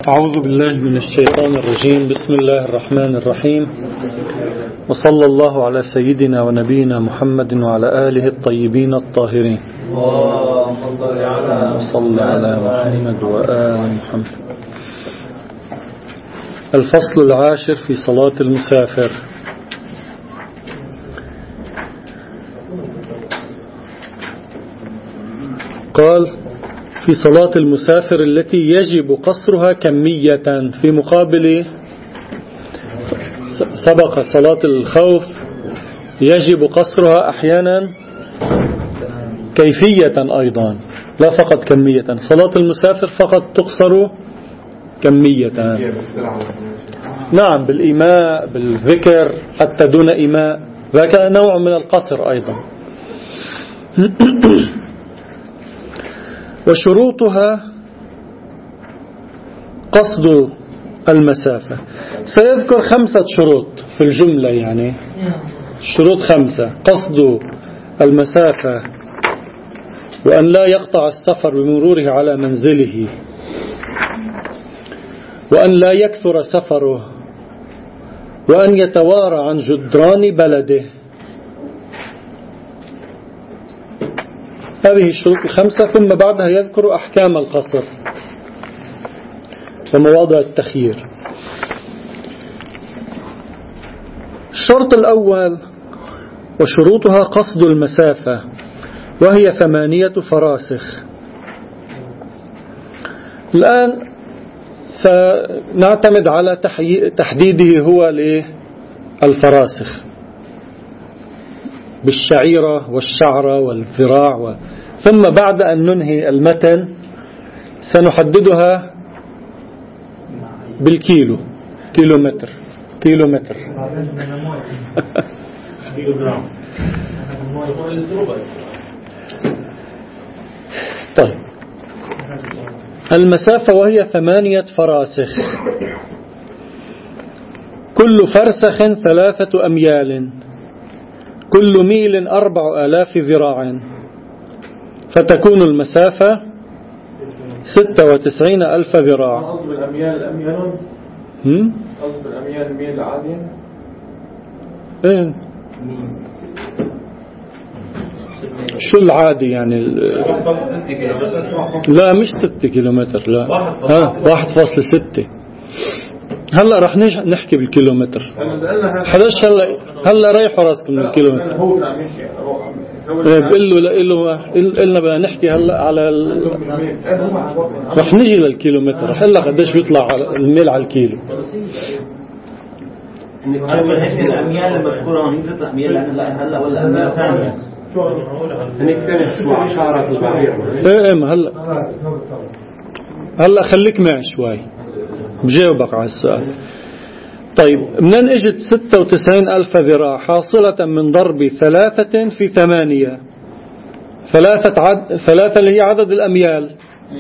أعوذ بالله من الشيطان الرجيم. بسم الله الرحمن الرحيم، وصلى الله على سيدنا ونبينا محمد وعلى آله الطيبين الطاهرين. وصلى على محمد وآل محمد. الفصل العاشر في صلاة المسافر. قال: في صلاة المسافر التي يجب قصرها كمية، في مقابل سبق صلاة الخوف يجب قصرها أحيانا كيفية أيضا، لا فقط كمية. صلاة المسافر فقط تقصر كمية، نعم، بالإيماء بالذكر حتى دون إيماء، ذاك نوع من القصر أيضا. وشروطها قصد المسافة. سيذكر 5 شروط في الجملة، يعني شروط 5: قصد المسافة، وأن لا يقطع السفر بمروره على منزله، وأن لا يكثر سفره، وأن يتوارى عن جدران بلده. هذه الشروط 5، ثم بعدها يذكر أحكام القصر ومواضع التخيير. الشرط الأول: وشروطها قصد المسافة، وهي 8 فراسخ. الآن سنعتمد على تحديده هو الفراسخ بالشعيرة والشعرة والذراع ثم بعد أن ننهي المتن سنحددها بالكيلو، كيلومتر. طيب، المسافة وهي 8 فراسخ، كل فرسخ 3 أميال، كل ميل 4000 ذراع، فتكون المسافة 96,000 ذراع. قصد الأميال قصد الأميال ميل عادي؟ إيه؟ شو العادي يعني؟ لا، مش 6 كيلومتر، لا، 1.6. هلا رح نحكي بالكيلومتر. هلا ريحوا راسكم من الكيلومتر. بقول له قلنا بدنا نحكي هلا على رح نجي للكيلومتر. هلا قديش بيطلع الميل على الكيلو؟ الأميال المذكورة هون بتطلع أميال هلا ولا أميال ثانية؟ ايه ما هلا خليك معي شوي بجاوبك على السؤال. طيب، منين اجت 96,000 ذراع؟ حاصلة من ضرب 3 في 8. 3 اللي هي عدد الأميال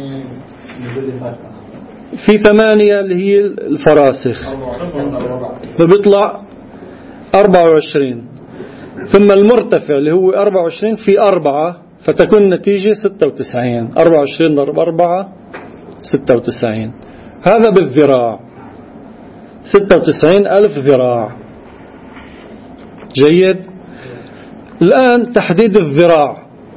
في 8 اللي هي الفراسخ، فبيطلع 24. ثم المرتفع اللي هو 24 في 4، فتكون النتيجة 96. 24 ضرب 4 96. هذا بالذراع، 96,000 ذراع. جيد. الآن تحديد الذراع،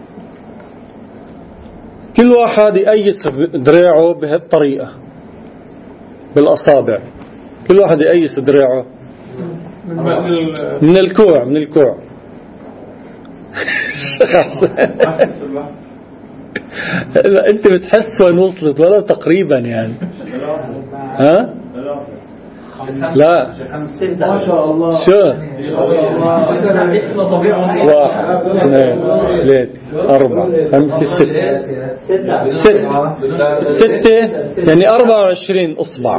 كل واحد يقيس ذراعه بهالطريقة بالأصابع. كل واحد يقيس ذراعه من الكوع لا، انت بتحس وين وصلت ولا تقريبا يعني؟ ها؟ لا، ما شاء الله. شو 1 2 3 4 5 6 يعني 24 أصبع.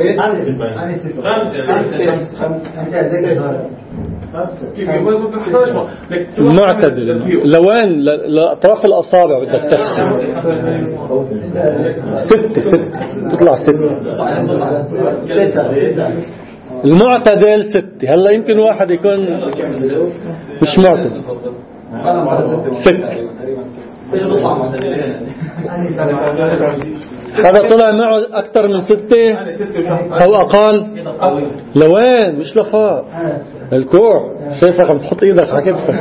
معتدل لوين لأطراف الأصابع بدك تحسب. 6 تطلع 6. المعتدل 6. هلا يمكن واحد يكون مش معتدل. 6 هذا طلع معه أكثر من 6 أو أقل. لوين؟ مش لفوق الكوع. شايفك عم تحط إيدك على كتفك.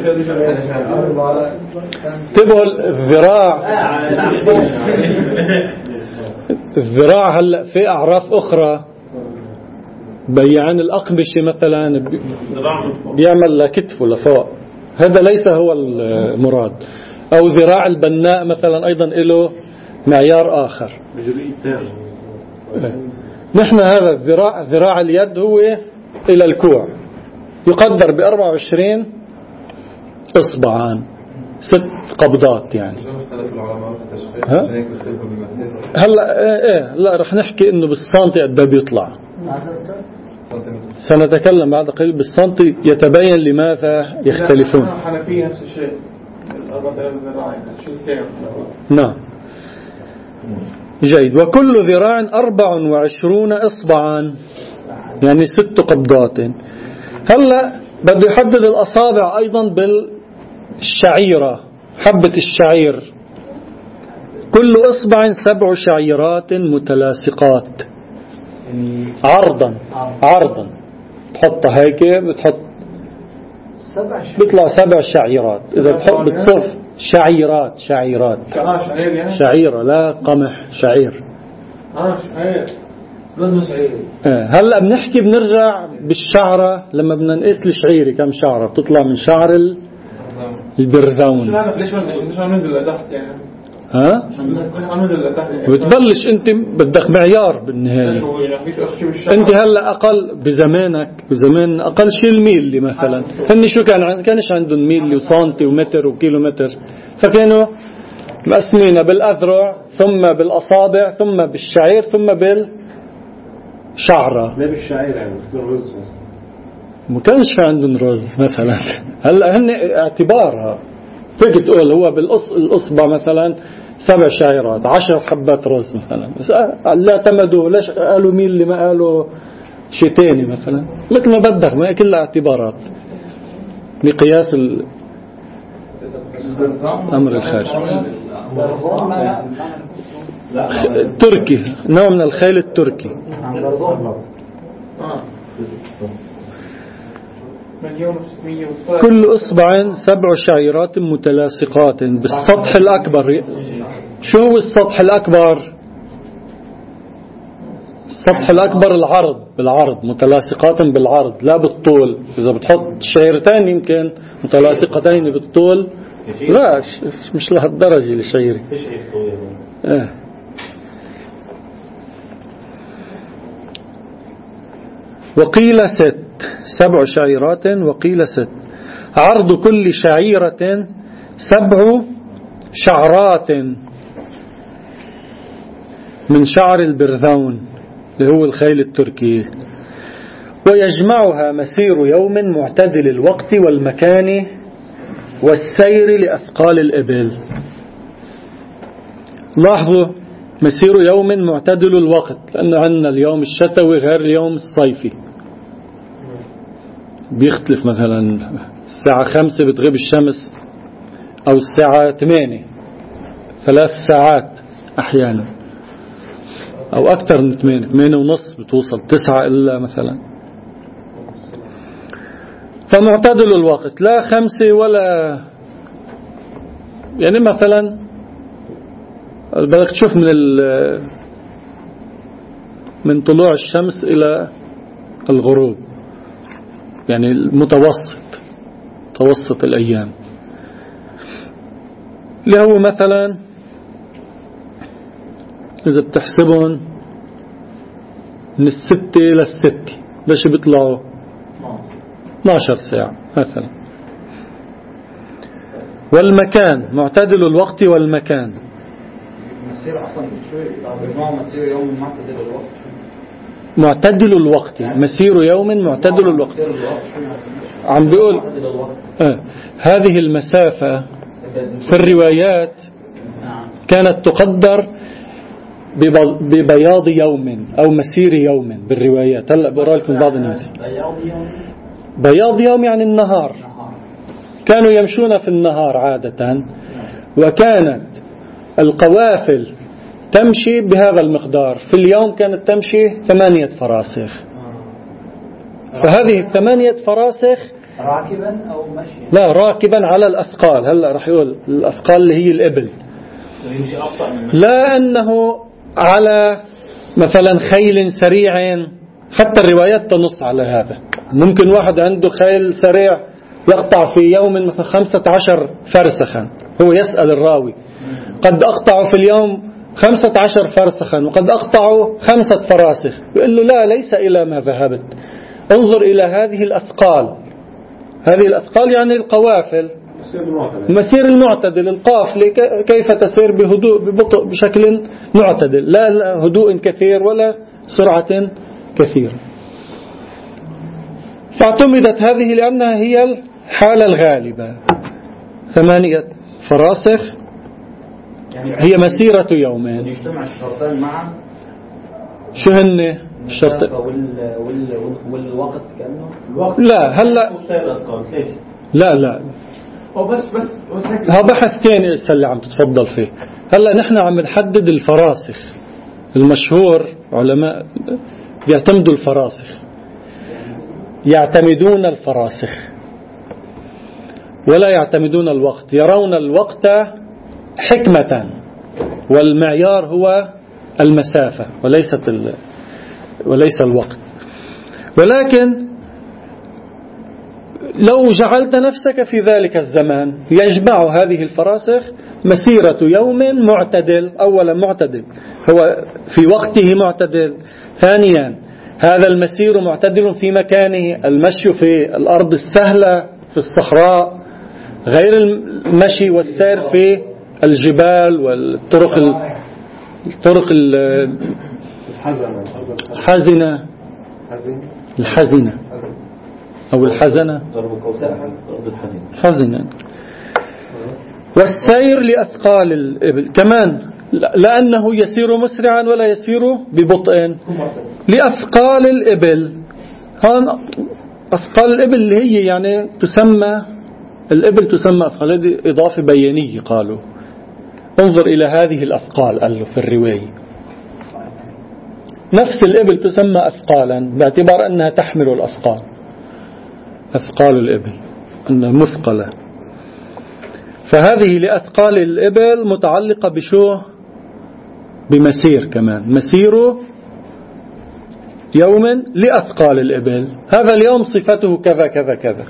انتبهوا الذراع هلأ في أعراف أخرى. بيعان الأقمشة مثلا بيعمل لكتفه لفوق، هذا ليس هو المراد. أو ذراع البناء مثلا أيضا له معيار آخر. نحن هذا ذراع اليد هو إلى الكوع، يقدر ب24 إصبعان، 6 قبضات يعني. هلا لا رح نحكي إنه بالسنتي قد بيطلع، سنتكلم بعد قليل بالسنتي يتبين لماذا يختلفون. حنفية نفس الشيء. نعم جيد. وكل ذراع 24 إصبعا يعني 6 قبضات. هلا بده يحدد الأصابع أيضا بالشعيرة، حبة الشعير. كل إصبع 7 شعيرات متلاصقات عرضا تحطها هيك بتحط بيطلع 7 شعيرات. إذا بتصف شعيرات شعيرة لا قمح شعير. هلأ بنحكي بنرجع بالشعرة. لما بدنا نقيس الشعيرة كم شعرة بتطلع من شعر البرذون؟ بتبلش انت بدك معيار بالنهاية. انت هلا اقل بزمان اقل شيء الميلي مثلا. هن شو كانش عندهم ميلي وسنتي ومتر وكيلومتر، فكانوا مقسمين بالاذرع ثم بالاصابع ثم بالشعير ثم بالشعرة. لا بالشعير يعني بالرز ما كانش في عندهم رز مثلا. هلا هن اعتبارها فيك تقول هو بالإصبع مثلا 7 شعيرات 10 حبات رز مثلا. بس لا اعتمدوا ليش قالوا مين اللي ما قالوا شيء تاني مثلا. مثل ما بدك، ما كلها اعتبارات مقياس الأمر الخارجي. تركي، نوع من الخيل التركي. كل إصبع 7 شعيرات متلاصقات بالسطح الأكبر. شو هو السطح الأكبر؟ السطح الأكبر بالعرض متلاصقات بالعرض لا بالطول. إذا بتحط شعيرتين يمكن متلاصقتين بالطول، لا مش لهالدرجة الشعيرة. وقيل 7 شعيرات وقيل 6. عرض كل شعيرة 7 شعرات من شعر البرذون اللي هو الخيل التركي. ويجمعها مسير يوم معتدل الوقت والمكان والسير لأثقال الإبل. لاحظوا مسير يوم معتدل الوقت، لأنه عندنا اليوم الشتوي غير اليوم الصيفي. بيختلف مثلا الساعة 5 بتغيب الشمس أو الساعة 8، 3 ساعات أحيانا، أو أكثر من 8 ونص بتوصل 9 إلا مثلا. فمعتدل الوقت لا 5 ولا يعني مثلا بدك تشوف من طلوع الشمس إلى الغروب، يعني متوسط الأيام اللي هو مثلا إذا بتحسبون من 6 إلى 6 ليش بيطلعوا 12 ساعة مثلا. والمكان معتدل الوقت والمكان. معتدل الوقت مسير يوم معتدل الوقت. عم بيقول هذه المسافة في الروايات كانت تقدر ببياض يوم أو مسير يوم بالروايات. هلأ بقرأ لكم بعض الناس. بياض يوم يعني النهار، كانوا يمشون في النهار عادة وكانت القوافل تمشي بهذا المقدار، في اليوم كانت تمشي 8 فراسخ. فهذه 8 فراسخ راكبا أو مشيا؟ لا، راكبا على الأثقال. هلأ رح يقول الأثقال اللي هي الإبل، لا أنه على مثلا خيل سريع، حتى الروايات تنص على هذا. ممكن واحد عنده خيل سريع يقطع في يوم مثلا 15 فرسخا، هو يسأل الراوي قد أقطع في اليوم 15 فرسخا وقد أقطع 5 فراسخ، يقول له لا، ليس إلى ما ذهبت، انظر إلى هذه الأثقال. هذه الأثقال يعني القوافل، مسير المعتدل، القافلة كيف تسير بهدوء ببطء بشكل معتدل، لا هدوء كثير ولا سرعة كثير. فاعتمدت هذه لأنها هي الحالة الغالبة. 8 فراسخ هي مسيرة يومين. يجتمع الشرطان معا، شو هن الشرط؟ والوقت كأنه لا هلا لا ها بحث ثاني اللي عم تتفضل فيه. هلا نحن عم نحدد الفراسخ. المشهور علماء بيعتمدوا الفراسخ، يعتمدون الفراسخ ولا يعتمدون الوقت، يرون الوقت حكمة والمعيار هو المسافة وليس الوقت. ولكن لو جعلت نفسك في ذلك الزمان يجمع هذه الفراسخ مسيرة يوم معتدل. أولا معتدل، هو في وقته معتدل. ثانيا هذا المسير معتدل في مكانه، المشي في الأرض السهلة في الصحراء غير المشي والسير في الجبال والطرق الحزنة أو الحزنة حزنا. والسير لأثقال الإبل كمان، لأنه يسير مسرعا ولا يسير ببطء. لأثقال الإبل، أثقال الإبل اللي هي يعني تسمى الإبل تسمى أثقال، هذه إضافة بيانية. قالوا انظر إلى هذه الأثقال، قال له في الرواية نفس الإبل تسمى أثقالا باعتبار أنها تحمل الأثقال. أثقال الإبل أنها مثقلة. فهذه لأثقال الإبل متعلقة بشو؟ بمسير كمان، مسير يوم لأثقال الإبل. هذا اليوم صفته كذا كذا كذا.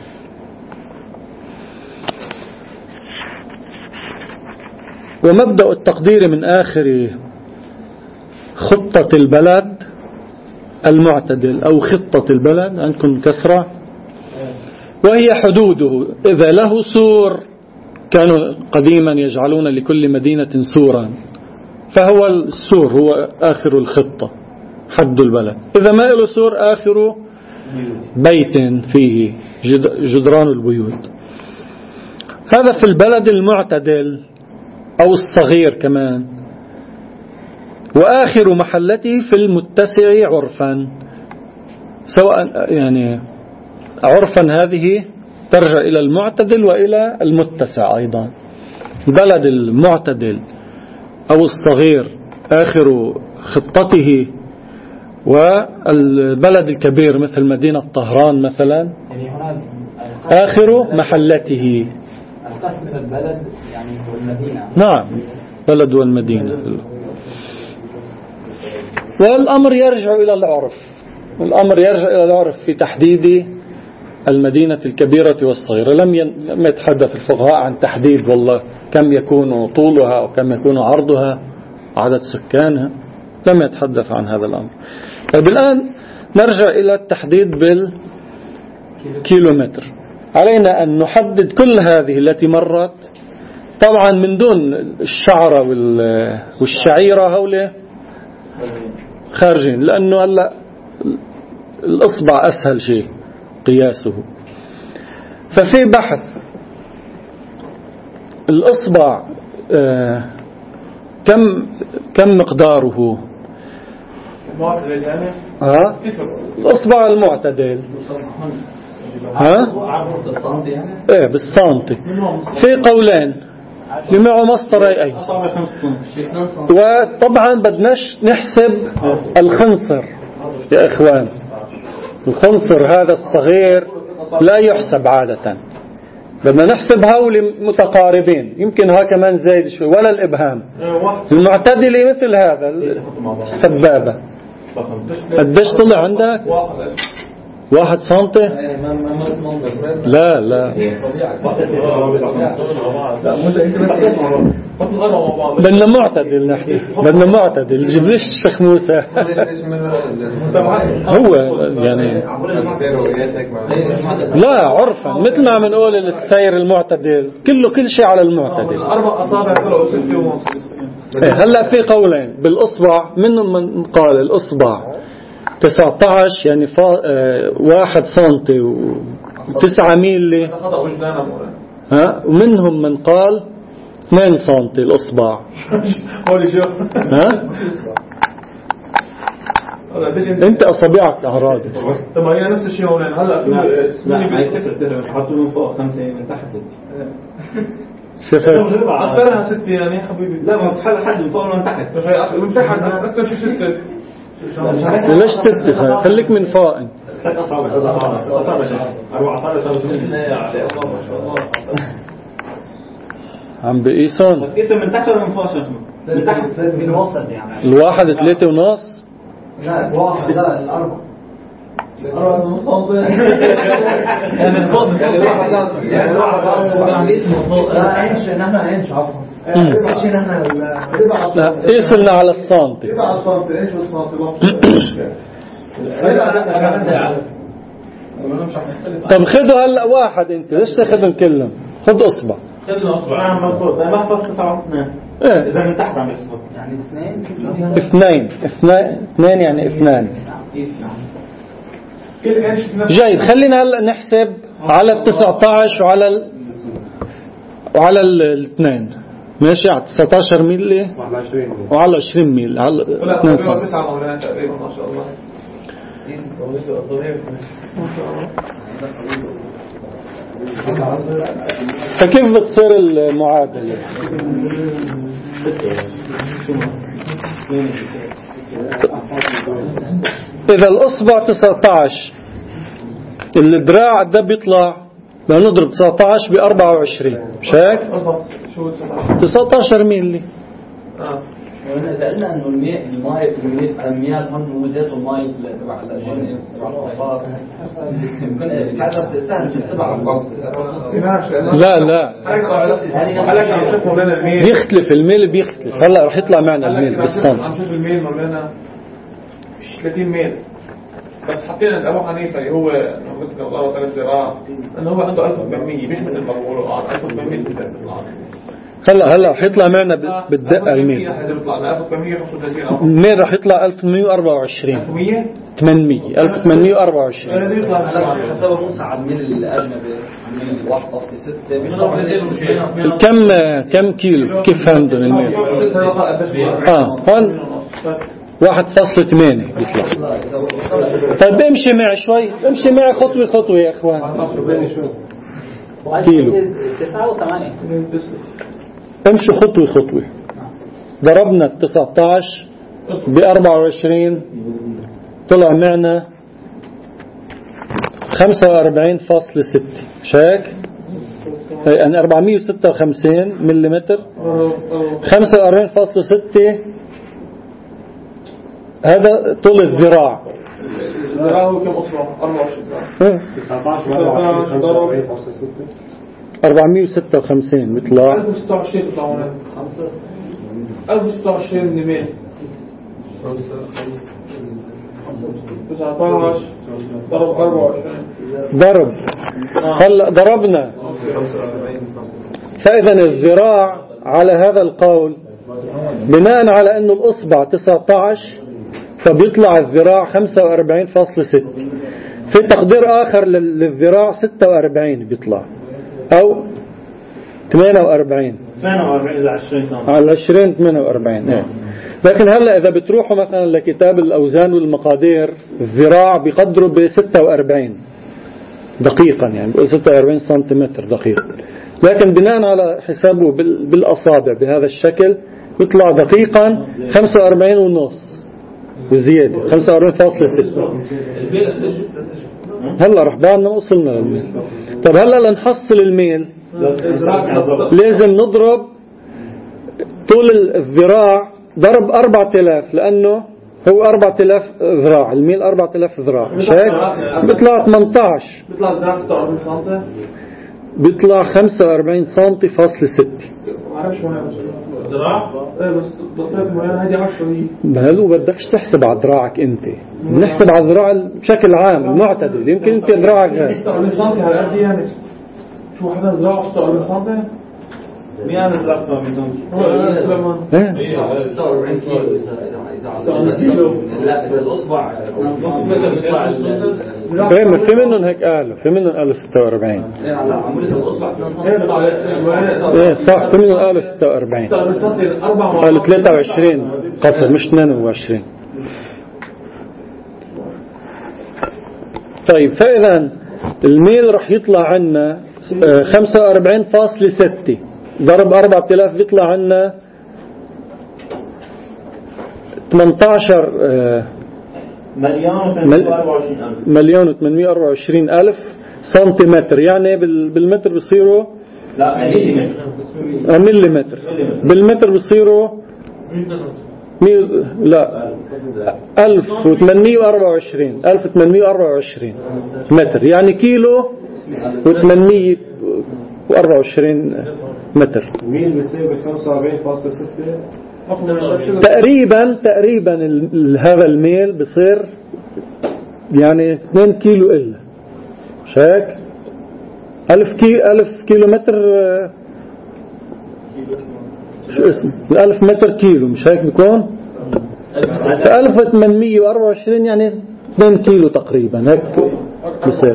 ومبدأ التقدير من آخر خطة البلد المعتدل أو خطة البلد، عندكم كسرة، وهي حدوده. إذا له سور، كانوا قديما يجعلون لكل مدينة سورا، فهو السور هو آخر الخطة، حد البلد. إذا ما له سور، آخر بيت فيه جدران البيوت. هذا في البلد المعتدل أو الصغير كمان. وآخر محلته في المتسع عرفا، سواء يعني عرفا هذه ترجع إلى المعتدل وإلى المتسع أيضا. البلد المعتدل أو الصغير آخر خطته، والبلد الكبير مثل مدينة طهران مثلا آخر محلته. القسم من البلد يعني هو المدينة. نعم، بلد والمدينة. والأمر يرجع إلى العرف. الأمر يرجع إلى العرف في تحديد المدينة الكبيرة والصغيرة. لم يتحدث الفقهاء عن تحديد والله كم يكون طولها وكم يكون عرضها، عدد سكانها، لم يتحدث عن هذا الأمر. طيب الآن نرجع إلى التحديد بالكيلومتر. علينا أن نحدد كل هذه التي مرت، طبعا من دون الشعرة والشعيرة هؤلاء خارجين، لأنه هلا الإصبع أسهل شيء قياسه. ففي بحث الإصبع كم مقداره؟ الإصبع المعتدل بالسنتي. في قولين، اللي معه مسطرة أيس. أصابع 5 سم. وطبعا بدناش نحسب الخنصر يا إخوان. الخنصر هذا الصغير لا يحسب عادة، بدنا نحسب هؤلاء متقاربين، يمكن ها كمان زايد شوي، ولا الإبهام. المعتدلة مثل هذا السبابة. قديش طلع عندك؟ 1 سنتي؟ لا بدنا معتدل، نحن بدنا معتدل. جبلش الشيخ موسى هو يعني لا عرفا مثل ما عم نقول السير المعتدل كل شيء على المعتدل. 4 أصابع طلعوا 6 ونص. هلا في قولين بالإصبع، منهم من قال الإصبع 19 يعني 1 سنتي و9 ميلي، ومنهم من قال 2 سنتي الإصبع. انت أصابعك أعراض. طب هي نفس الشيء هون. هلا لا تفرق حطوا من فوق 5 من تحت. شفت أكثرها 6 يعني حبيبي. لا ما تحل حد من فوق من تحت. من تحت أكثر شيء 6. ليش 6 خليك من فوق. 3 أصابع 4 أصابع عم بقيسون. بقيسهم من تحت ولا من فوق؟ من تحت من الوسط يعني. الواحد 3 ونص. لا الواحد لا الأربعة. قيس لنا على السنتي. طب خذوا هلا واحد، انت ليش تاخذهم كلهم؟ خذ اصبع. خذ اصبع. مضبوط. انا بحفظ 9 2. اذا من تحت عم يحسب يعني 2 يعني 2. جيد. خلينا هلا نحسب على 19 وعلى الاثنين. ماشي على 19 ميلي وعلى 20 ميلي على 2 سم. تقريبا ما شاء الله. فكيف بتصير المعادلة؟ إذا الأصبع 19 الدراع ده بيطلع بنضرب 19 ب 24 مش هيك؟ 19 ميلي. وانا سألنا انه المياه هم وزيت الماء تبع الاجنه تبع القطار ممكن ساعتها سهل في 7 لا بيختلف الميل بيختلف. هلا رح يطلع معنا الميل بالصم. عم شوف الميل مولانا 30 ميل بس حطينا الابو حنيفه اللي هو مثل الله 3 ذراع انه هو عنده 1800 مش مثل ما بقولوا 1800 هلا رح يطلع معنا بالدقة الميل. الميل رح يطلع 1824 1824. حسب موسى على الميل الاجنبي الميل 1.6 كم كيلو كيف فهمتوا الميل؟ هون 1.8 بيطلع. طيب امشي معي شوي، امشي معي خطوة يا اخوان. كيلو 9 و8. امشوا خطوة. ضربنا 19 ب 24 طلع معنا 45.6 مش هيك؟ يعني 456 مليمتر. 45.6 هذا طول الذراع. الذراع هو كم أصبع؟ 24 456 بيطلع 1026 بيطلع هنا 1026 مليمتر 19 ضرب 24 ضرب. هلا ضربنا. فإذا الذراع على هذا القول بناء على أنه الأصبع 19 فبيطلع الذراع 45.6. في تقدير آخر للذراع 46 بيطلع أو 48 إذا 20 على 20 48. لكن هلا إذا بتروحوا مثلا لكتاب الأوزان والمقادير الذراع بيقدروا ب 46 دقيقا، يعني 46 سنتيمتر دقيق. لكن بناء على حسابه بالأصابع بهذا الشكل يطلع دقيقا 45 ونص وزيادة 45.6. هلا رح بعدنا ما وصلنا للميل. طب هلا لنحصل الميل لازم نضرب طول الذراع ضرب 4000 لأنه هو 4000 ذراع، الميل 4000 ذراع مش هيك؟ بيطلع 18 بيطلع ذراع 46 سم بيطلع 45 سم فاصل 6. ما بعرفش وين ذراع ايه بس تصريف معين هذه 10 هي بهلو بدكش تحسب على ذراعك انت، بنحسب على الذراع بشكل عام المعتدل. يمكن انت ذراعك 46 سم هالقد يعني شو حدا ذراعه 46 سم مين عمل ذراع 46 كيلو لا إذا الأصبع في منهم هيك قالوا، في منهم قالوا 46. لا عمولة الأصبع ايه صح، في منهم قالوا 46 قالوا 23 قصر مش 22. طيب فإذا الميل رح يطلع عنا 45.6 ضرب 4000 بيطلع عنا 18 مليون و824 ألف سنتيمتر. يعني بالمتر بصيروا مليمتر، بالمتر بصيروا لا 1824 متر، يعني كيلو و824 متر. ميل بيصير 45.6 تقريبا هذا الميل بصير يعني 2 كيلو إلا مش هيك؟ 1000 كيلو متر شو اسمه 1000 متر كيلو مش هيك بيكون 1824 يعني 2 كيلو تقريبا هيك بصير.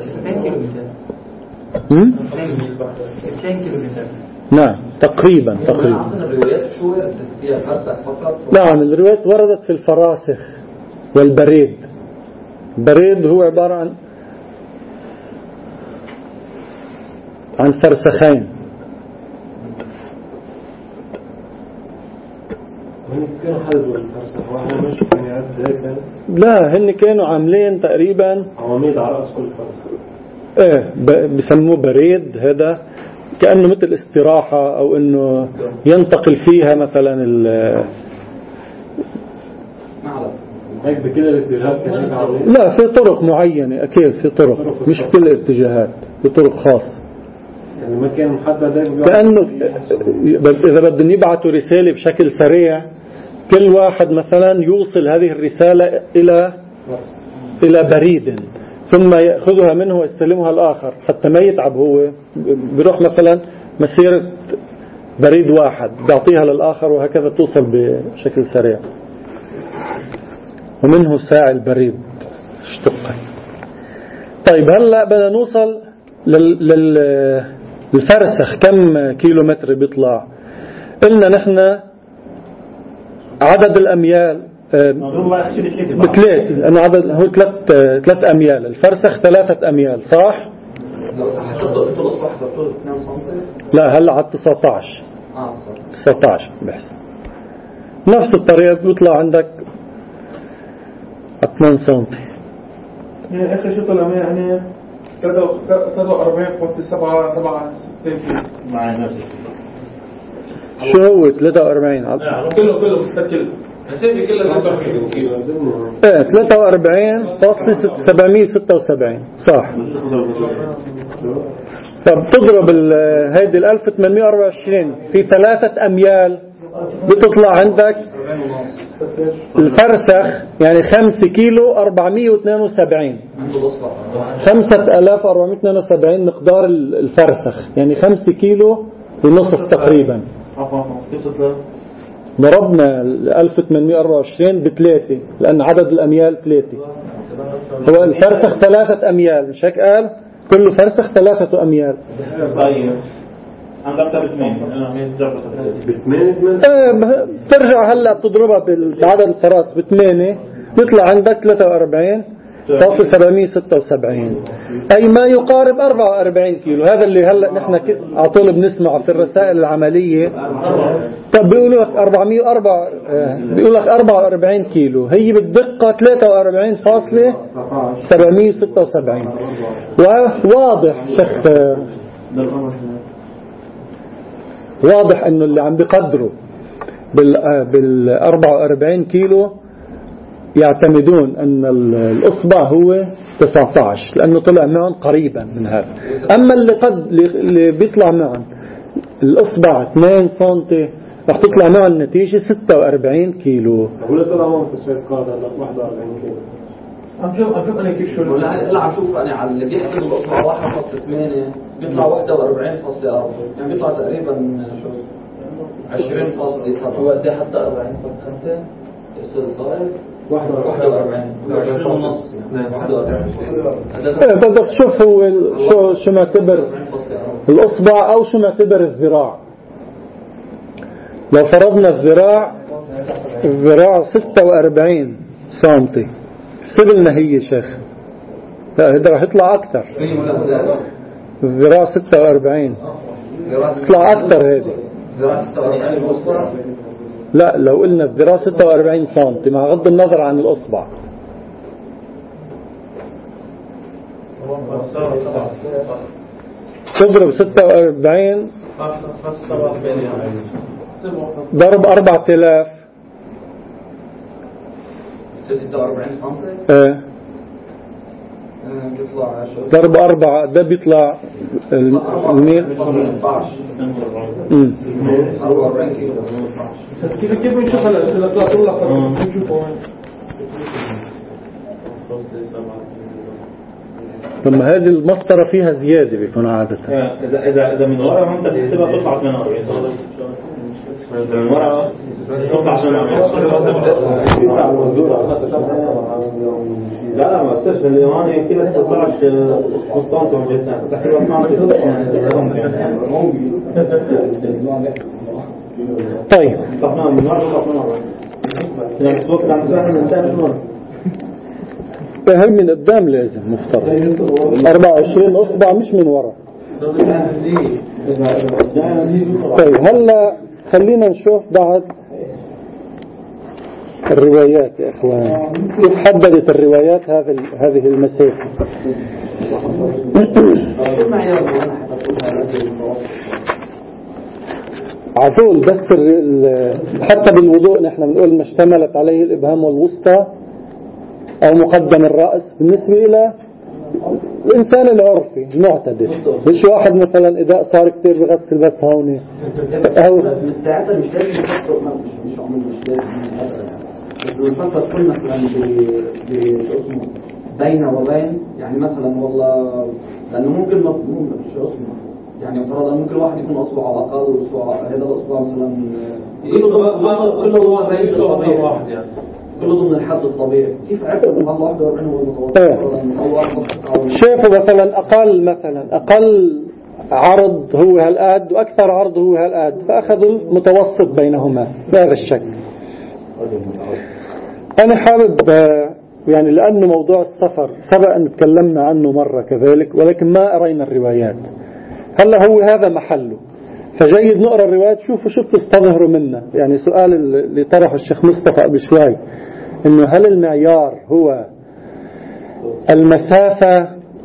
نعم تقريبا. الروايات شو فيها الفرسخ فقط؟ نعم الروايات وردت في الفراسخ والبريد. البريد هو عبارة عن فرسخين. كانوا حلوا الفرسخ واحنا مش هيك. لا هن كانوا عاملين تقريبا عواميد على رأس كل فرسخ. ايه بسموه بريد، هذا كأنه مثل استراحة أو أنه ينتقل فيها مثلا هيك بكل الاتجاهات كان لا في طرق معينة أكيد، في طرق مش بكل الاتجاهات، في طرق خاصة يعني ما كان محدد كأنه إذا بدهم يبعثوا رسالة بشكل سريع كل واحد مثلا يوصل هذه الرسالة إلى بريد ثم يأخذها منه ويستلمها الآخر حتى ما يتعب هو، بيروح مثلا مسيرة بريد واحد بيعطيها للآخر وهكذا توصل بشكل سريع. ومنه ساعي البريد اشتقى. طيب هلأ بدنا نوصل للفرسخ كم كيلو متر بيطلع. قلنا نحن عدد الأميال بثلاث، لأنه عدد هو ثلاث أميال، الفرسخ 3 أميال صح؟ لا هلا على 19 بحسن. نفس الطريقة بيطلع عندك 2 سم. يعني آخر شيء طلع يعني 43.7 مع نفس شو هو 43 كله مستقل حسابي كله 43 كيلو 43.776 صح. طب تضرب هيدي 1824 في 3 أميال بتطلع عندك الفرسخ يعني 5 كيلو 472 5472 مقدار الفرسخ، يعني 5 كيلو ونصف تقريبا. ضربنا 1824 ب3 لأن عدد الأميال 3. هو الفرسخ 3 أميال مش هيك قال؟ كل فرسخ 3 أميال. ترجع هلا بتضربها بعدد الفراس ب8 يطلع عندك 43 فاصل 776 أي ما يقارب 44 كيلو. هذا اللي هلأ نحن على طول بنسمعه في الرسائل العملية. طب بيقولوا لك 404 بيقول لك 44 كيلو، هي بالدقة 43.776. وواضح شيخ واضح انه اللي عم بيقدروا بال 44 كيلو يعتمدون أن الإصبع هو 19 لأنه طلع معهم قريبا من هذا. أما اللي بيطلع معهم الإصبع 2 سنتي رح تطلع معهم النتيجة 46 كيلو. أقول طلع معهم تسوية قادة 41 كيلو. أشوف أنا كيف شو لا أشوف أنا على اللي بيحسب الأصبع 1.8 بيطلع 41.4 يعني بيطلع تقريبا 20.7 هو قد ايه حتى 40.5 يصير ضارب 41 ونص 41. بدك تشوف هو شو معتبر الأصبع أو شو معتبر الذراع. لو فرضنا الذراع 46 سنتي احسب لنا هي شيخ. لا هذا راح يطلع أكثر. الذراع 46 يطلع أكثر هذه. لا لو قلنا الذراع 46 سنتي مع غض النظر عن الأصبع تضرب 46 ضرب 4000 46 سنتي بيطلع ضرب 4 ده بيطلع الميل 44 كيلو. كيف بنشوف هلا طلع بنشوفه لما هذه المسطرة فيها زيادة بيكون عادة. إذا من ورا ما أنت تحسبها تطلع 48. إذا من ورا تطلع 48. لا ما استشفى اليواني كده 16 مستوى وجدنا تحسبها 12. طيب طبعا من ورا يعني توقع عن ساعة من ثاني مرة. هل من قدام لازم مفترض 24 أصبع مش من ورا. طيب هلا خلينا نشوف بعد الروايات يا إخوان كيف حددت الروايات هذه المسافة. عطول بس حتى بالوضوء نحن بنقول ما اشتملت عليه الإبهام والوسطى أو مقدم الرأس بالنسبة إلى الإنسان العرفي المعتدل. مش واحد مثلا إذا صار كتير بغسل بس هوني أو مستعدة مش لازم يفكر مش بس نفكر كل مثلا بين وبين يعني مثلا والله لأنه ممكن مفهوم مش اسمه يعني فرضا ممكن واحد يكون أصبع على الأقل وأصبع هذا الأصبع مثلا كله بين الطبيعي واحد يعني كله ضمن الحد الطبيعي. كيف عرفوا ان الله 41 هو المتوسط؟ شايفوا مثلا أقل عرض هو هالقد وأكثر عرض هو هالقد فأخذوا المتوسط بينهما بهذا الشكل. أنا حابب يعني لأنه موضوع السفر سبق أن تكلمنا عنه مرة كذلك ولكن ما قرينا الروايات. هلا هو هذا محله فجيد نقرأ الروايات شوفوا شو بتستظهروا منه. يعني سؤال اللي طرحه الشيخ مصطفى قبل شوي إنه هل المعيار هو المسافة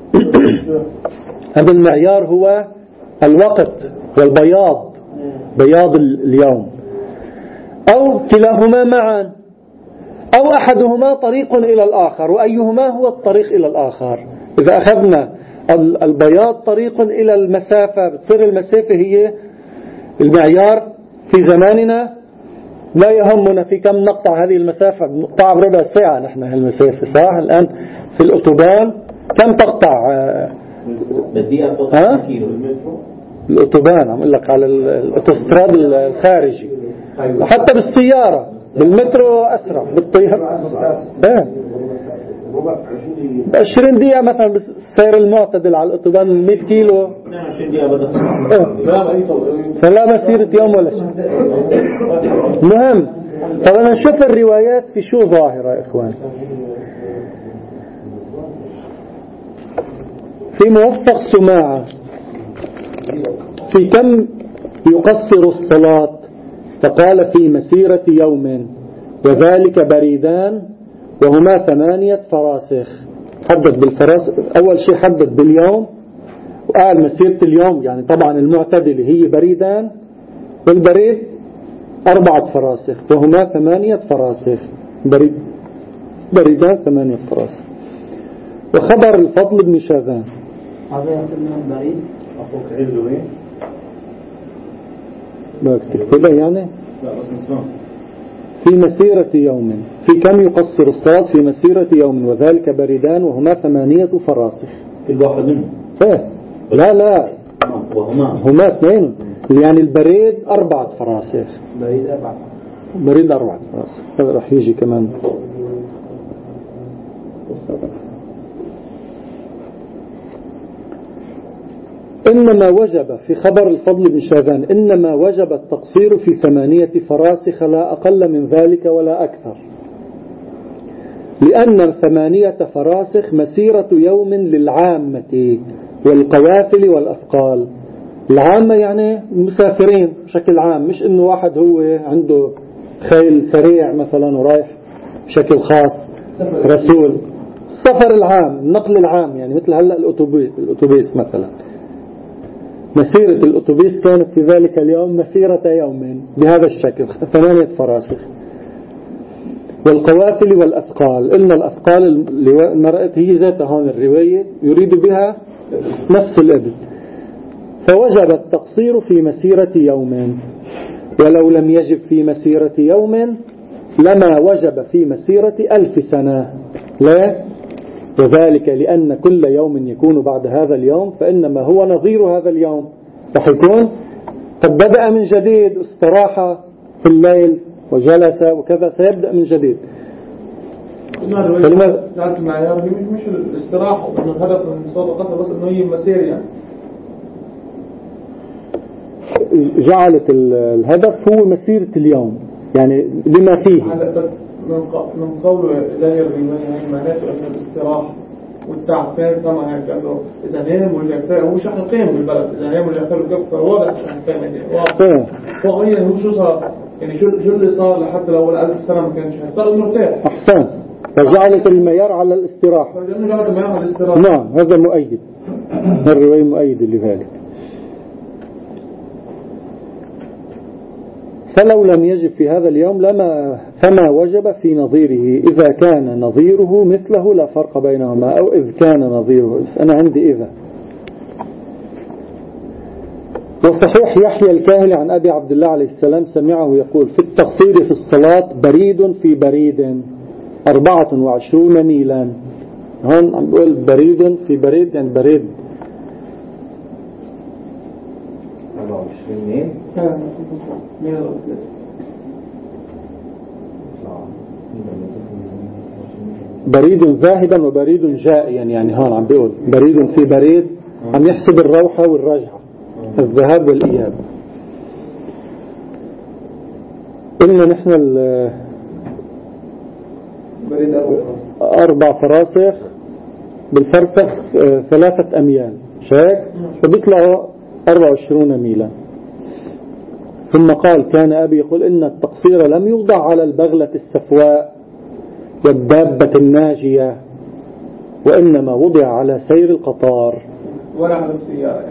أم المعيار هو الوقت والبياض بياض اليوم أو كلاهما معا أو أحدهما طريق إلى الآخر وأيهما هو الطريق إلى الآخر. إذا أخذنا البياض طريق إلى المسافة بتصير المسافة هي المعيار في زماننا. لا يهمنا في كم نقطع هذه المسافة نقطع بربع ساعة نحن هالمسافة صح. الآن في الأوتوبان كم تقطع الأوتوبان عم أقول لك على الأوتوستراد الخارجي حتى بالسيارة بالمترو أسرع بالطيارة 20 دقيقة مثلا بالسير المعتدل على الأوتوبان 100 كيلو 20 دقيقة بدأ فلا مسيرة يوم ولا شيء. مهم. طبعا نشوف الروايات في شو ظاهرة يا إخوان. في موفق سماعة في كم يقصر الصلاة؟ فقال في مسيرة يوم وذلك بريدان وهما 8 فراسخ. حدد بالفراسخ أول شيء، حدد باليوم وقال مسيرة اليوم، يعني طبعا المعتدلة هي بريدان والبريد 4 فراسخ وهما 8 فراسخ. بريدان 8 فراسخ. وخبر الفضل بن شاذان هذا يصل من بريد أخوك عزو إيه؟ بكتب كده يعني لا بس نسمع. في مسيرة يوم في كم يقصر الصلاة في مسيرة يوم وذلك بريدان وهما 8 فراسخ. كل واحد منهم ايه لا هما 2 يعني البريد 4 فراسخ. بريد 4 فراسخ. هذا راح يجي كمان. إنما وجب في خبر الفضل بن شاذان إنما وجب التقصير في 8 فراسخ لا أقل من ذلك ولا أكثر، لأن 8 فراسخ مسيرة يوم للعامة والقوافل والأثقال. العامة يعني مسافرين بشكل عام، مش إنه واحد هو عنده خيل سريع مثلا ورايح بشكل خاص رسول. السفر العام، النقل العام، يعني مثل هلأ الأتوبيس مثلا. مسيرة الأتوبيس كانت في ذلك اليوم مسيرة يوم بهذا الشكل 8 فراسخ. والقوافل والأثقال، إن الأثقال اللي رأيت هي ذات هون الرواية يريد بها نفس الإبل. فوجب التقصير في مسيرة يوم، ولو لم يجب في مسيرة يوم لما وجب في مسيرة 1000 سنة. لا، وذلك لأن كل يوم يكون بعد هذا اليوم فإنما هو نظير هذا اليوم، رح يكون قد بدأ من جديد، استراح في الليل وجلس وكذا، سيبدأ من جديد. كانت المعيار هي مش الاستراحة، إنه الهدف من صوت القصر بس إنه هي مسير يعني. جعلت الهدف هو مسيرة اليوم يعني لما فيه. بس من قوله ظاهر الرواية معناته أن الاستراحة والتعفين كما هيك، أنه إذا نام والجفاء هو شحن قيم بالبلد، إذا نام والجفاء والكفر واضح شحن قيم يعني واضح. وغير هو شو صار يعني شو اللي صار لحتى لو 1000 سنة ما كانش صار مرتاح. أحسن. فجعلت الميار على الاستراحة. جعلت الميار على الاستراحة. نعم، هذا مؤيد، الرواية مؤيد لذلك. فلو لم يجب في هذا اليوم فما وجب في نظيره. إذا كان نظيره مثله لا فرق بينهما، أو إذ كان نظيره. أنا عندي إذا. وصحيح يحيى الكاهلي عن أبي عبد الله عليه السلام سمعه يقول في التقصير في الصلاة بريد في بريد 24 ميلا. هون عم بقول بريد في بريد يعني بريد 24 ميل. بريد ذاهبا وبريد جائيا، يعني هون عم بيقول بريد في بريد، عم يحسب الروحة والرجعة، الذهاب والإياب. قلنا نحن بريد 4 فراسخ بالفرسخ 3 أميال شاك، فبيطلعوا 24 ميلا. ثم قال كان أبي يقول إن التقصير لم يوضع على البغلة السفواء والدابة الناجية، وإنما وضع على سير القطار ولا على السيارة.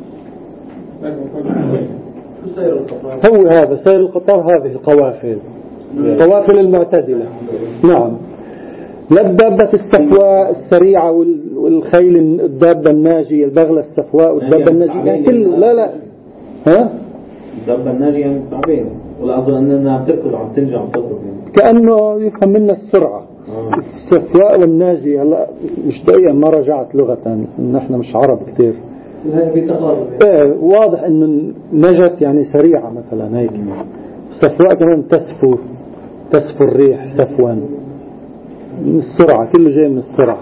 شو سير القطار؟ هو هذا سير القطار، هذه القوافل، القوافل المعتدلة. نعم، لا الدابة السفواء السريعة والخيل الدابة الناجية، البغلة السفواء والدابة الناجية يعني كله. لا ها الدابة الناجية صعبين، ولا أظن أننا بتركض عم تنجح عم تضرب يعني. كأنه يفهم منا السرعة. السفواء والناجية هلا مش دقيقة، ما رجعت لغة، نحن مش عرب كتير. ايه واضح انه نجت يعني سريعة مثلا هيك. السفواء كمان تسفو الريح سفوا، من السرعة، كله جاي من السرعة.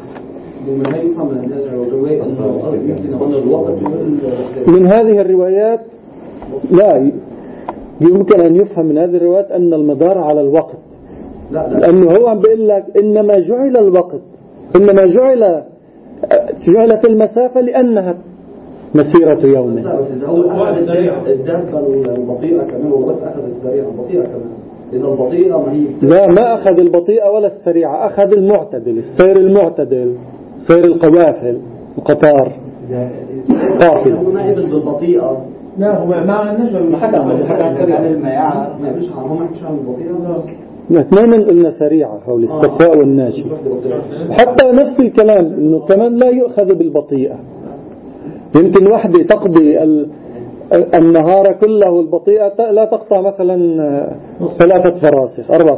من هذه الروايات لا يمكن أن يفهم من هذه الروايات أن المدار على الوقت، لأنه هو عم بيقول لك إنما جعل الوقت، إنما جعل جعلت المسافة لأنها مسيرة يوم. بس إذا هو أخذ الدابة البطيئة كمان وبس أخذ السريعة البطيئة كمان، إذا البطيئة ما هي لا، ما أخذ البطيئة ولا السريعة، أخذ المعتدل، السير المعتدل، سير القوافل، القطار قافل. هو ما قبل بالبطيئة. لا هو ما عندناش حكى عن الميعاد، ما قبلش هو ما حكيش عن البطيئة. اثنين قلنا سريعة حول السفاء والناشي. حتى نفس الكلام إنه كمان لا يؤخذ بالبطيئة. يمكن وحدة تقضي النهار كله البطيئة لا تقطع مثلا 3 فراسخ 4.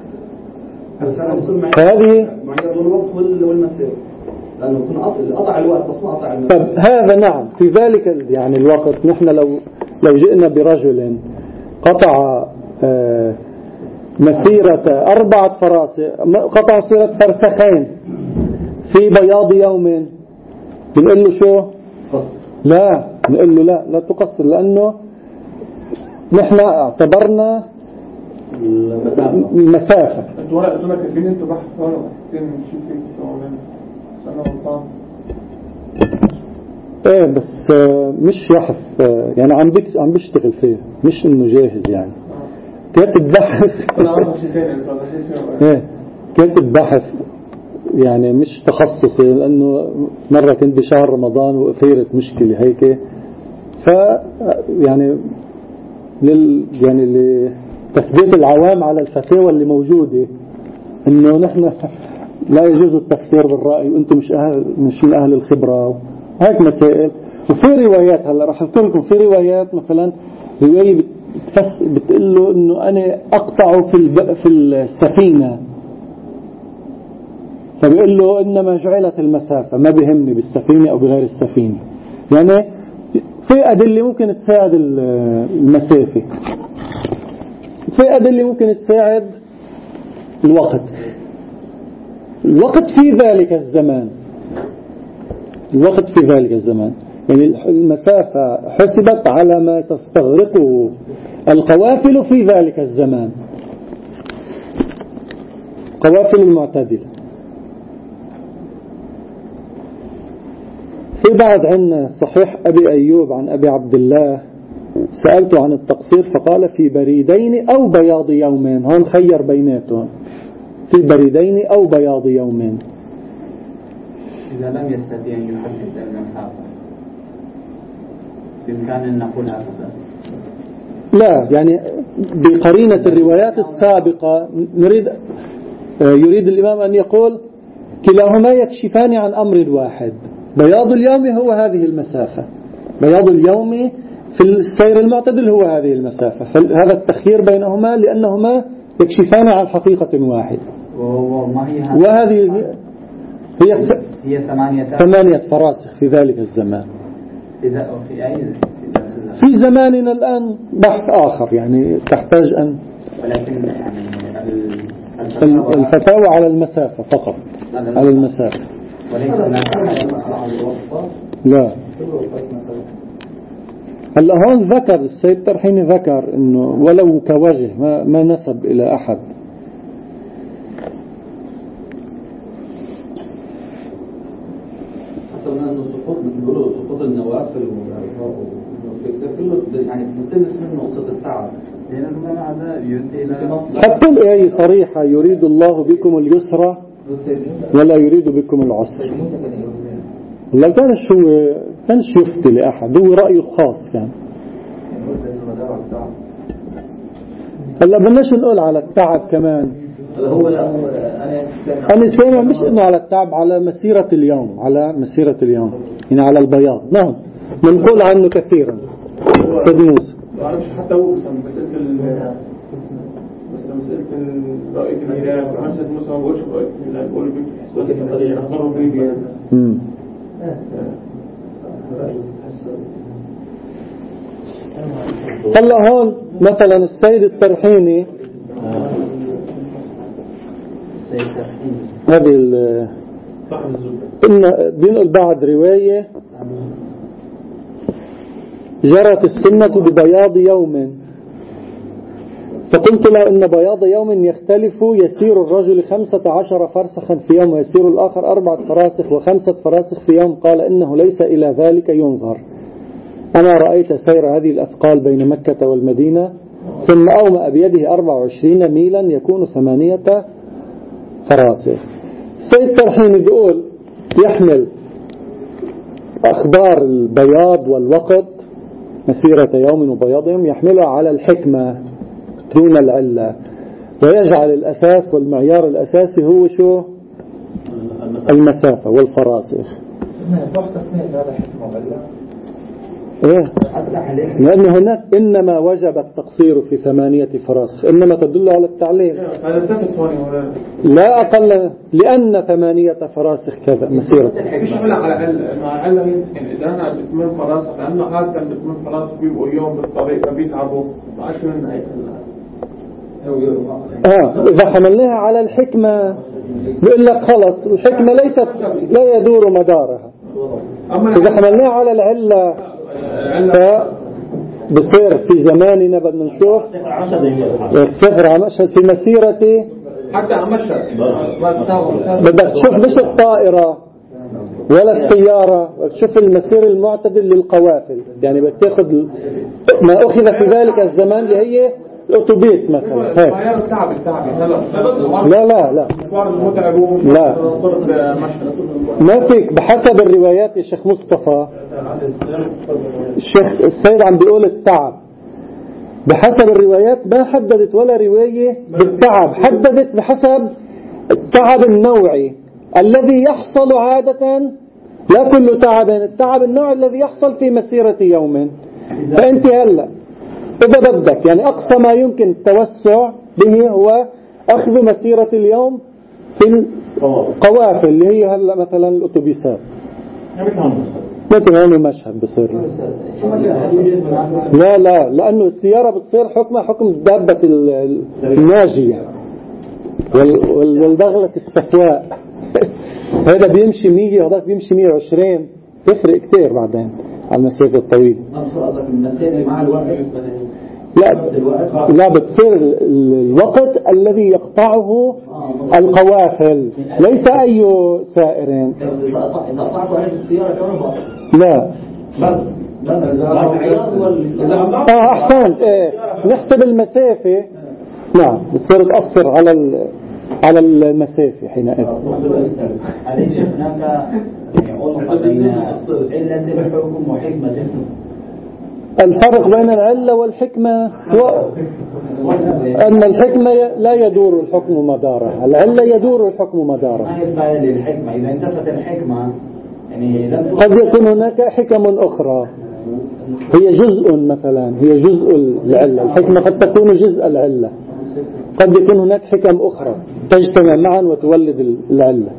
هذه معيد الوقت والمسير، لأنه يكون قطع الوقت بس ما قطع المسير. طب هذا نعم في ذلك يعني الوقت. نحن لو جئنا برجل قطع مسيرة 4 فراسخ، قطع مسيرة فرسخين في بياض يوم، بنقول له شو؟ لا، نقول له لا تقصر، لأنه نحن اعتبرنا المسافة. انتوا كاتبين انتوا بحث ولا كاتبين شو فيك انا غلطان؟ ايه بس مش يحف يعني عم بيشتغل فيه، مش انه جاهز يعني. كاتب بحث انا عارف شيء ثاني انتوا ايه كاتب بحث يعني مش تخصصي، لأنه مرة كنت بشهر رمضان وأثيرت مشكلة هيك، ف يعني يعني لتثبيت العوام على الفتاوى اللي موجودة إنه نحن لا يجوز التفسير بالرأي وأنتم مش من أهل الخبرة هيك مسائل. وفي روايات هلا راح أذكر لكم في روايات، مثلا رواية بتقول له إنه أنا أقطع في السفينة، فبيقول له إنما جعلت المسافة، ما بيهمني بالسفينة أو بغير السفينة. يعني في أدلة ممكن تساعد المسافة، في أدلة ممكن تساعد الوقت في ذلك الزمان. الوقت في ذلك الزمان يعني المسافة حسبت على ما تستغرقه القوافل في ذلك الزمان، قوافل المعتدلة. في بعد عندنا صحيح أبي أيوب عن أبي عبد الله، سألته عن التقصير فقال في بريدين أو بياض يومين. هون خير بيناتهم، في بريدين أو بياض يومين. إذا لم يستطيع أن يحدد المسافة بإمكان أن نقول هكذا؟ لا، يعني بقرينة الروايات السابقة يريد الإمام أن يقول كلاهما يكشفان عن أمر واحد. بياض اليوم هو هذه المسافة، بياض اليوم في السير المعتدل هو هذه المسافة، فهذا التخيير بينهما لأنهما يكشفان عن حقيقة واحدة. وهذه هي 8 فراسخ في ذلك الزمان. في زماننا الآن بحث آخر يعني تحتاج أن الفتاوى على المسافة فقط، على المسافة. لا، هلا هون ذكر السيد ترحيني ذكر إنه ولو كوجه ما نسب إلى أحد. حتى أنه سقوط النوافل يعني بتلبس منه قصة التعب، حتى الآية صريحة يريد الله بكم اليسر ولا يريد بكم العسر. لا كانش يفتي لأحد، هو رأيه الخاص كان. هلا بدناش نقول على التعب كمان. أنا سامع مش إنه على التعب، على مسيرة اليوم، على مسيرة اليوم يعني على البياض. نعم بنقول عنه كثيرا. سيد موسى حتى هو مسألة رأي الهلال وحمزة موسى ما بقولش رأي الهلال، بقول بيحضروا فيه. هلا هون مثلا السيد الترحيني هذه بينقل بعد رواية جرت السنة ببياض يوم فقلت له إن بياض يوم يختلف، يسير الرجل 15 فرسخا في يوم ويسير الآخر 4 فراسخ و5 فراسخ في يوم. قال إنه ليس إلى ذلك ينظر. أنا رأيت سير هذه الأثقال بين مكة والمدينة، ثم أومأ بيده 24 ميلا يكون 8 فراسخ. السيد ترحيمي بيقول يحمل أخبار البياض والوقت مسيرة يوم وبياض يوم يحملها على الحكمة دون العلة، ويجعل الأساس والمعيار الأساسي هو شو؟ المسافة والفراسخ. إيه؟ لأن هناك إنما وجب التقصير في 8 فراسخ، إنما تدل على التعليل. لا أقل، لأن 8 فراسخ كذا مسيرة. مش على علة يمكن إذا أنا 8 فراسخ، لأنه عادة 8 فراسخ بيبقوا يوم بالطريق فبيتعبوا ما أشوف من هيك. إذا حملناها على الحكمة بيقول لك خلص الحكمة ليست لا يدور مدارها. إذا حملناها على العلة فبصير في زماننا بدنا نشوف الصفر على مشهد في مسيرة، حتى على مشهد بدك تشوف مش الطائرة ولا السيارة، تشوف المسير المعتدل للقوافل. يعني بتاخذ ما أخذ في ذلك الزمان اللي هي الأوتوبيس مثلا. لا لا لا لا ما فيك. بحسب الروايات يا شيخ مصطفى، الشيخ السيد عم بيقول التعب. بحسب الروايات ما حددت ولا رواية بالتعب، حددت بحسب التعب النوعي الذي يحصل عادة، لا كل تعب، التعب النوعي الذي يحصل في مسيرة يوم. فأنت هلأ إذا بدك يعني أقصى ما يمكن التوسع به هو أخذ مسيرة اليوم في القوافل اللي هي هلأ مثلا الأوتوبيسات مثل هون مشهد بصير. لا لا، لأنه السيارة بتصير حكمها حكم دابة الناجية والبغلة السفواء. هذا بيمشي 100 وهذا بيمشي 120، تفرق كتير بعدين على المسافة الطويلة. لا بتصير الوقت الذي يقطعه القوافل ليس أي سائرين. لا أحسنت. نحسب المسافة. نعم بتصير تأثر على المسافة حينئذ. الفرق بين العلة والحكمة هو أن الحكمة لا يدور الحكم مدارها، العلة يدور الحكم مدارها. إذا انتفت الحكمة قد يكون هناك حكم أخرى هي جزء، مثلا هي جزء العلة. الحكمة قد تكون جزء العلة، قد يكون هناك حكم أخرى تجتمع معا وتولد العلة.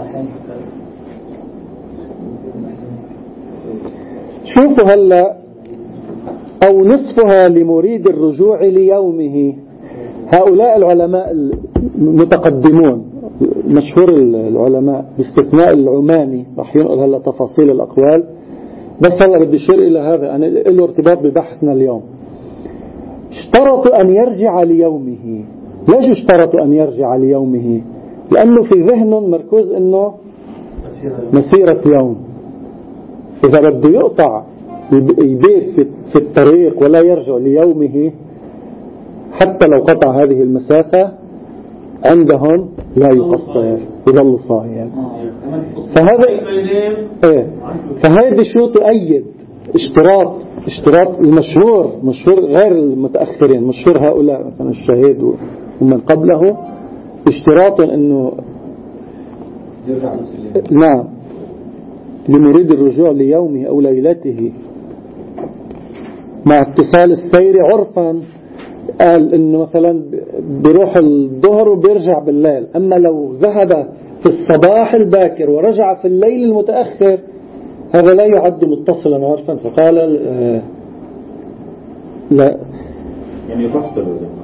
شوفوا هلا أو نصفها لمريد الرجوع ليومه. هؤلاء العلماء المتقدمون مشهور العلماء باستثناء العماني، راح ينقل هلا تفاصيل الأقوال، بس هلا بدي أشير إلى هذا أنا له ارتباط ببحثنا اليوم. اشترطوا أن يرجع ليومه. ليش اشترطوا أن يرجع ليومه؟ لأنه في ذهنهم مركوز أنه مسيرة يوم. إذا بده يقطع يبيت في الطريق ولا يرجع ليومه حتى لو قطع هذه المسافة عندهم لا يقصر، يظل صايم. فهذا شو تؤيد اشتراط المشهور، مشهور غير المتأخرين، مشهور هؤلاء مثلا الشهيد ومن قبله، اشتراط انه نعم لمريد الرجوع ليومه او ليلته مع اتصال السير عرفا. قال انه مثلا بيروح الظهر وبيرجع بالليل، اما لو ذهب في الصباح الباكر ورجع في الليل المتأخر هذا لا يعد متصلا عرفا. فقال لا يعني يفصل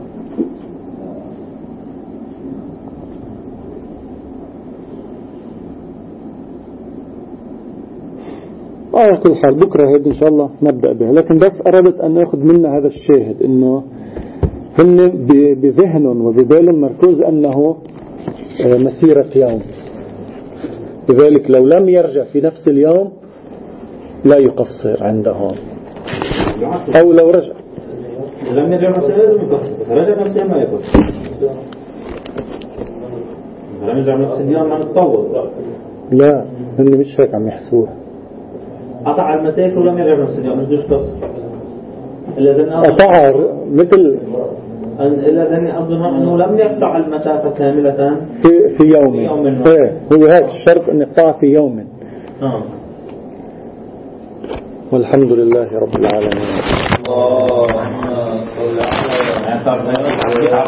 على كل حال بكرة هذه إن شاء الله نبدأ بها، لكن بس أردت أن أخذ منا هذا الشاهد إنه هم بذهن وببال مركوز أنه مسيرة يوم، لذلك لو لم يرجع في نفس اليوم لا يقصر عندهم، أو لو رجع لم يرجع نفس لازم يقصر، رجع نفس ما يقصر، لم يرجع نفس اليوم ما نتطور. لا هم مش هيك عم يحسوها. قطع المسافة ولم يرجع نفس اليوم مش قصر. قطع مثل إلا ذني أظنها أنه لم يقطع المسافة كاملة في يوم. إيه هو هيك الشرط أن يقطع في يوم. والحمد لله رب العالمين.